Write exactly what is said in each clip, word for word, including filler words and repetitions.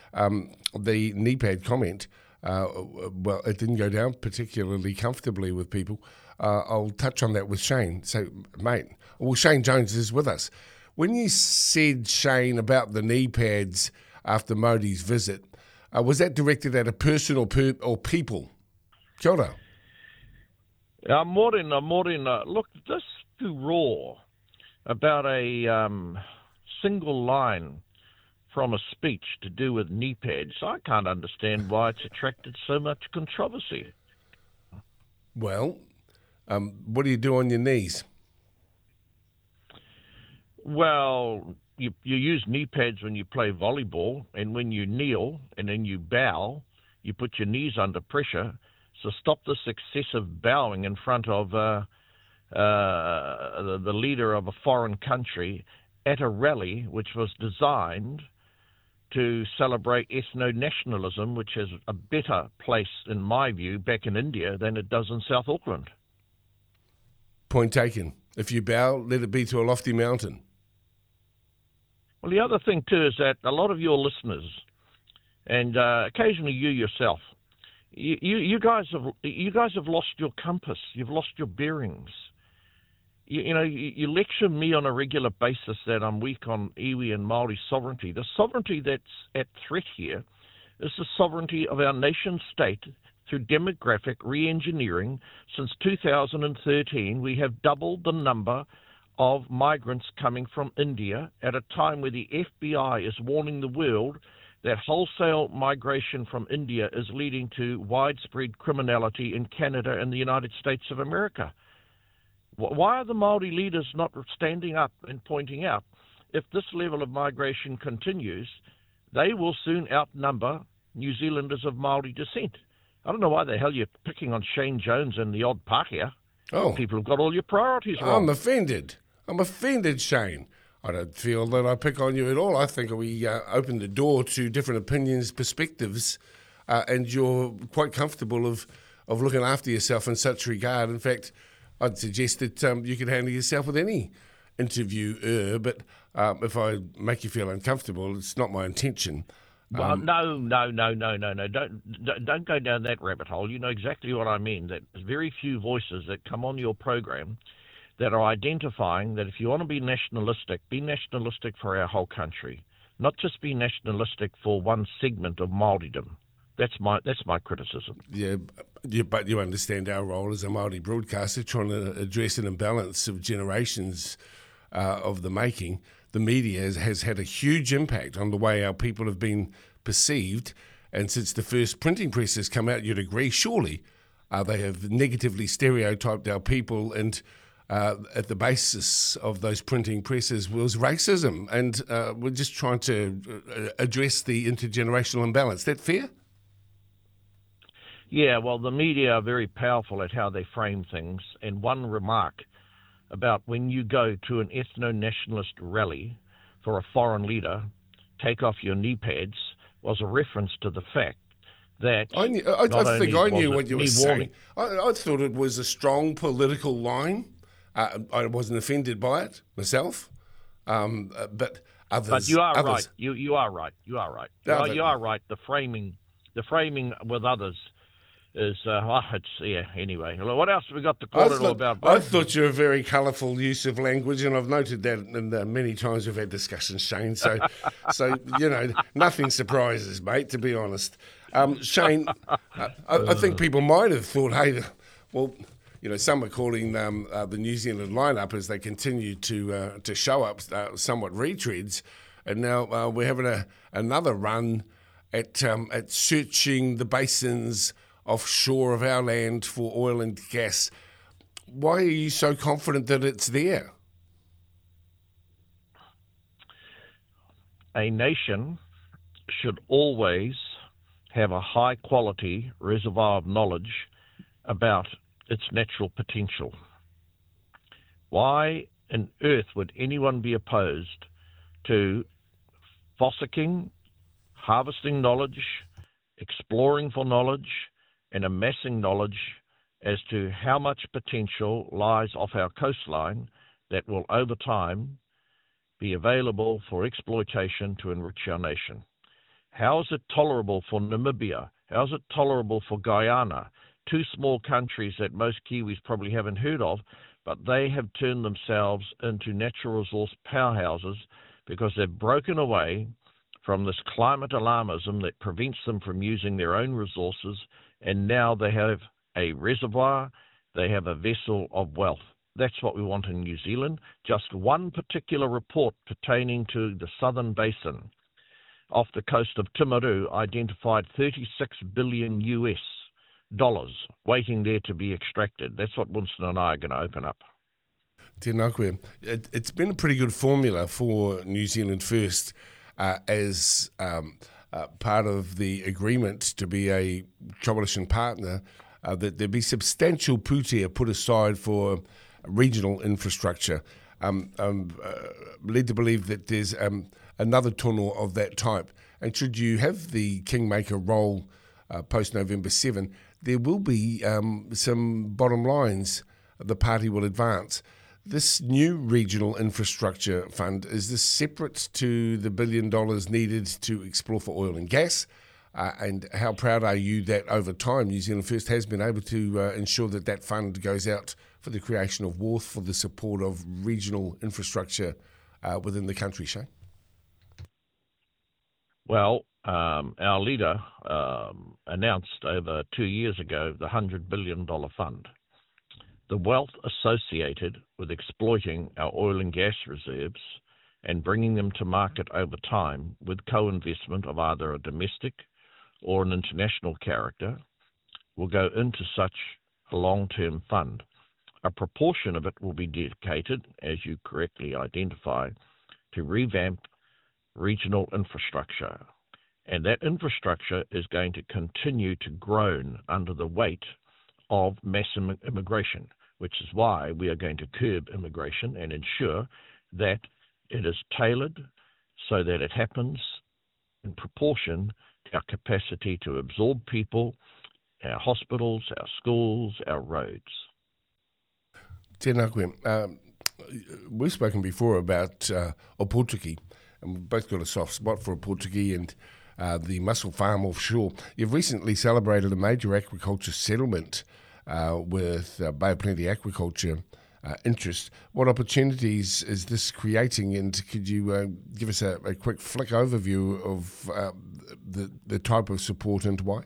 um, the knee pad comment, uh, well, it didn't go down particularly comfortably with people. Uh, I'll touch on that with Shane. So, mate, well, Shane Jones is with us. When you said, Shane, about the knee pads after Modi's visit, uh, was that directed at a person or, per- or people? Kia ora. Uh, morena, morena. Look, this furore about a um, single line from a speech to do with knee pads, I can't understand why it's attracted so much controversy. Well, um, what do you do on your knees? Well, you, you use knee pads when you play volleyball, and when you kneel and then you bow, you put your knees under pressure. So stop this excessive bowing in front of uh, uh, the, the leader of a foreign country at a rally which was designed to celebrate ethno-nationalism, which has a better place, in my view, back in India than it does in South Auckland. Point taken. If you bow, let it be to a lofty mountain. Well, the other thing, too, is that a lot of your listeners, and uh, occasionally you yourself, you, you, you guys have you guys have lost your compass. You've lost your bearings. You, you know, you, you lecture me on a regular basis that I'm weak on iwi and Māori sovereignty. The sovereignty that's at threat here is the sovereignty of our nation state through demographic re-engineering. Since two thousand thirteen, we have doubled the number of migrants coming from India at a time where the F B I is warning the world that wholesale migration from India is leading to widespread criminality in Canada and the United States of America. Why are the Māori leaders not standing up and pointing out, if this level of migration continues, they will soon outnumber New Zealanders of Māori descent? I don't know why the hell you're picking on Shane Jones and the odd Pākehā. Oh. People have got all your priorities wrong. I'm offended. I'm offended, Shane. I don't feel that I pick on you at all. I think we uh, open the door to different opinions, perspectives, uh, and you're quite comfortable of, of looking after yourself in such regard. In fact, I'd suggest that um, you could handle yourself with any interviewer, but um, if I make you feel uncomfortable, it's not my intention. Well, Um, no, no, no, no, no, no. Don't, don't don't go down that rabbit hole. You know exactly what I mean. That there's very few voices that come on your program that are identifying that if you want to be nationalistic, be nationalistic for our whole country, not just be nationalistic for one segment of Māoridom. That's my that's my criticism. Yeah, you, but you understand our role as a Māori broadcaster, trying to address an imbalance of generations uh, of the making. The media has, has had a huge impact on the way our people have been perceived, and since the first printing press has come out, you'd agree, surely, uh, they have negatively stereotyped our people, and uh, at the basis of those printing presses was racism, and uh, we're just trying to uh, address the intergenerational imbalance. Is that fair? Yeah, well, the media are very powerful at how they frame things, and one remark about when you go to an ethno-nationalist rally for a foreign leader, take off your knee pads, was a reference to the fact that I, knew, I, not I think only I knew was what it you were me saying. warning- I, I thought it was a strong political line. Uh, I wasn't offended by it myself, um, uh, but others. But you are others, right. You you are right. You are right. You Yeah, are, but- you are right. The framing, the framing with others is uh, oh, it's yeah. Anyway, well, what else have we got to I call it all thought, about? I bro? thought you were a very colourful use of language, and I've noted that in the many times we've had discussions, Shane. So, so you know, nothing surprises, mate. To be honest, um, Shane, uh, I, I think people might have thought, hey, well, you know, some are calling um, uh, the New Zealand lineup as they continue to uh, to show up uh, somewhat retreads, and now uh, we're having a another run at um, at searching the basins offshore of our land for oil and gas. Why are you so confident that it's there? A nation should always have a high quality reservoir of knowledge about its natural potential. Why on earth would anyone be opposed to fossicking, harvesting knowledge, exploring for knowledge, and amassing knowledge as to how much potential lies off our coastline that will over time be available for exploitation to enrich our nation? How is it tolerable for Namibia? How is it tolerable for Guyana? Two small countries that most Kiwis probably haven't heard of, but they have turned themselves into natural resource powerhouses because they've broken away from this climate alarmism that prevents them from using their own resources, and now they have a reservoir, they have a vessel of wealth. That's what we want in New Zealand. Just one particular report pertaining to the southern basin off the coast of Timaru identified thirty-six billion U S dollars waiting there to be extracted. That's what Winston and I are going to open up. Tēnā koe. It, it's been a pretty good formula for New Zealand First uh, as um, uh, part of the agreement to be a coalition partner, uh, that there be substantial pūtea put aside for regional infrastructure. Um, I'm uh, led to believe that there's um, another tono of that type. And should you have the kingmaker role uh, post-November seventh, there will be um, some bottom lines the party will advance. This new regional infrastructure fund, is this separate to the billion dollars needed to explore for oil and gas? Uh, and how proud are you that over time New Zealand First has been able to uh, ensure that that fund goes out for the creation of Wharf, for the support of regional infrastructure uh, within the country, Shane? Well, um, our leader um, announced over two years ago the one hundred billion dollars fund. The wealth associated with exploiting our oil and gas reserves and bringing them to market over time with co-investment of either a domestic or an international character will go into such a long-term fund. A proportion of it will be dedicated, as you correctly identify, to revamp regional infrastructure. And that infrastructure is going to continue to groan under the weight of mass immigration, which is why we are going to curb immigration and ensure that it is tailored so that it happens in proportion to our capacity to absorb people, our hospitals, our schools, our roads. Tēnā koe. Um, we've spoken before about uh, Opotiki, and we've both got a soft spot for Opotiki and uh, the mussel farm offshore. You've recently celebrated a major aquaculture settlement uh, with uh, Bay of Plenty aquaculture uh, interest. What opportunities is this creating, and could you uh, give us a, a quick flick overview of uh, the, the type of support and why?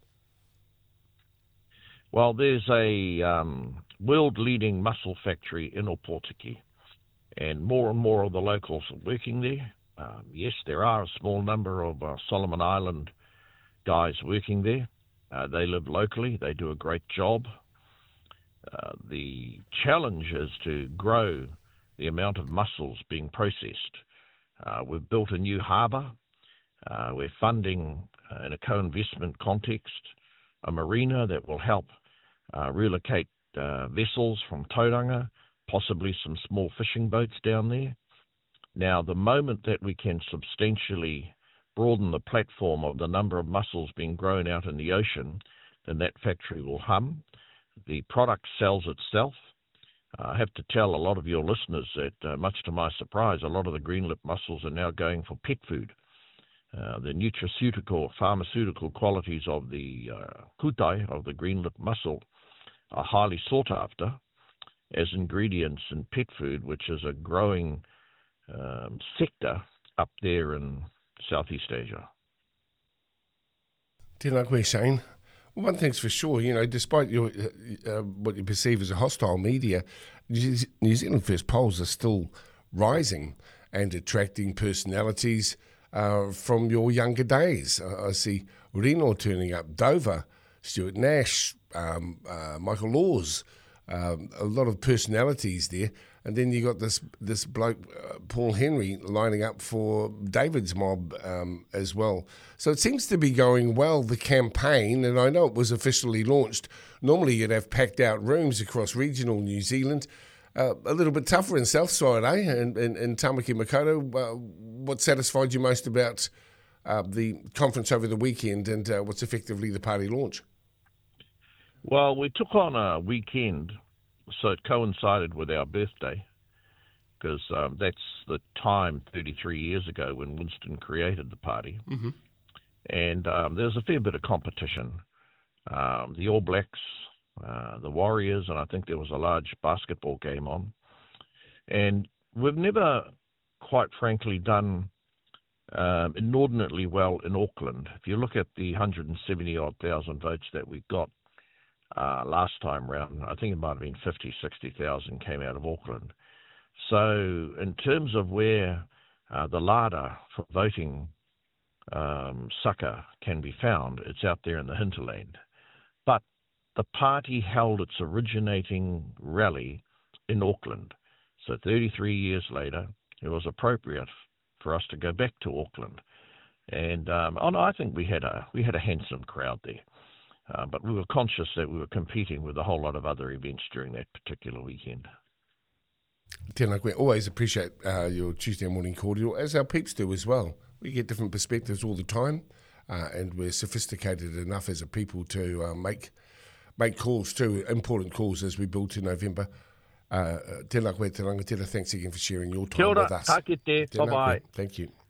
Well, there's a um, world-leading mussel factory in Opotiki, and more and more of the locals are working there. Um, yes, there are a small number of uh, Solomon Island guys working there. Uh, they live locally. They do a great job. Uh, the challenge is to grow the amount of mussels being processed. Uh, we've built a new harbour. Uh, we're funding, uh, in a co-investment context, a marina that will help uh, relocate uh, vessels from Tauranga, possibly some small fishing boats down there. Now, the moment that we can substantially broaden the platform of the number of mussels being grown out in the ocean, then that factory will hum. The product sells itself. Uh, I have to tell a lot of your listeners that, uh, much to my surprise, a lot of the green lip mussels are now going for pet food. Uh, the nutraceutical, pharmaceutical qualities of the uh, kutai, of the green lip mussel, are highly sought after as ingredients in pet food, which is a growing um, sector up there in Southeast Asia. Tēnā koe, Shane. Well, one thing's for sure, you know, despite your uh, uh, what you perceive as a hostile media, New Zealand First polls are still rising and attracting personalities uh, from your younger days. Uh, I see Reno turning up, Dover, Stuart Nash, um, uh, Michael Laws, um, a lot of personalities there. And then you got this this bloke, uh, Paul Henry, lining up for David's mob um, as well. So it seems to be going well, the campaign, and I know it was officially launched. Normally you'd have packed out rooms across regional New Zealand. Uh, a little bit tougher in Southside, eh? In, in, in Tamaki Makaurau. Uh, what satisfied you most about uh, the conference over the weekend and uh, what's effectively the party launch? Well, we took on a weekend, so it coincided with our birthday, because um, that's the time thirty-three years ago when Winston created the party. Mm-hmm. and um, there was a fair bit of competition. Um, the All Blacks, uh, the Warriors, and I think there was a large basketball game on. And we've never, quite frankly, done um, inordinately well in Auckland. If you look at the one hundred seventy odd thousand votes that we got uh, last time round, I think it might have been fifty, sixty thousand came out of Auckland. So in terms of where uh, the larder for voting um, sucker can be found, it's out there in the hinterland. But the party held its originating rally in Auckland. So thirty-three years later, it was appropriate for us to go back to Auckland, and um, and I think we had a we had a handsome crowd there, uh, but we were conscious that we were competing with a whole lot of other events during that particular weekend. Tēnā koe, always appreciate uh, your Tuesday morning cordial, as our peeps do as well. We get different perspectives all the time, uh, and we're sophisticated enough as a people to uh, make make calls too, important calls as we build to November. Uh, tēnā koe te rangatira, thanks again for sharing your time Kia ora, with us. tā kite, Tēnā bye-bye. koe. Thank you.